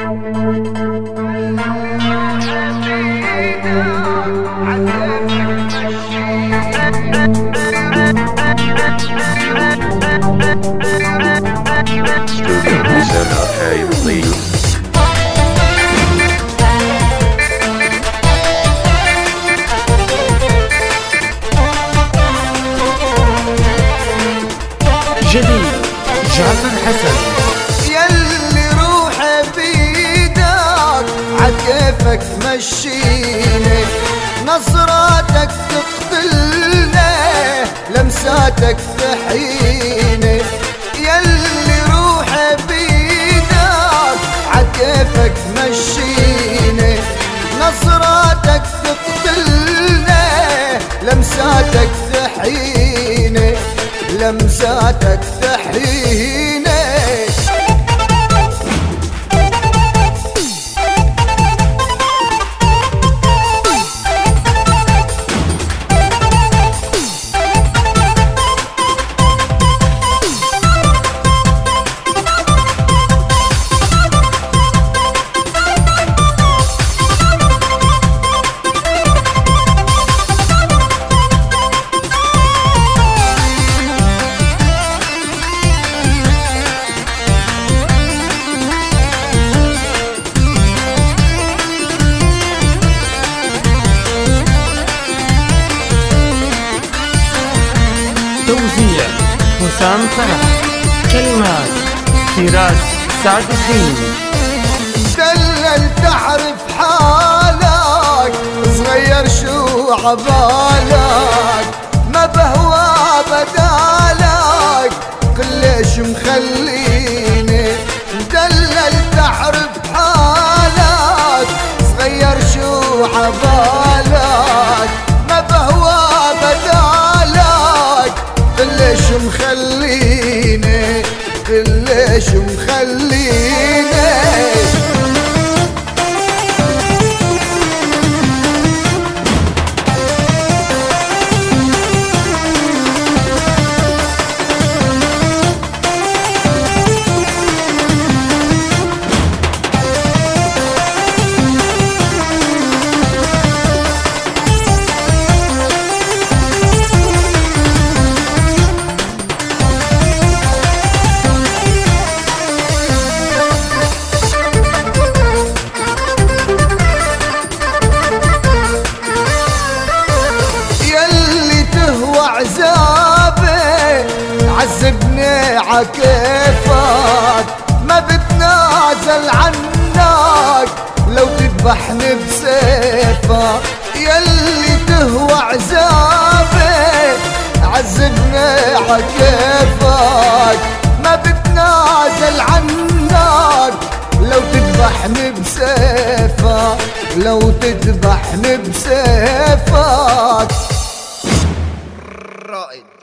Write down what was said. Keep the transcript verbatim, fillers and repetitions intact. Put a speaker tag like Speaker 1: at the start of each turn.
Speaker 1: جديد جعفر حسن.
Speaker 2: يلي روحي بيدك عكيفك مشيني، نصراتك تقتلني لمساتك تحييني. يلي روحي بيدك عكيفك مشيني، نصراتك تقتلني لمساتك تحييني، لمساتك تحييني.
Speaker 1: توزيع حسام فرح، كلمات فراس سعد الدين.
Speaker 2: دلل تعرف حالك، صغير شو عبالك، ما بهوى بدالك كلش مخليني. دلل تعرف حالك، صغير شو عبالك، ما بهوى بدالك كلش مخليني، كلش مخليني. عذبني عكيفك، ما بتنازل عنك لو تذبحني بسيفك. يلي تهوى عذابي عذبني عكيفك، ما بتنازل عنك لو تذبحني بسيفك، لو تذبحني بسيفك. رائد.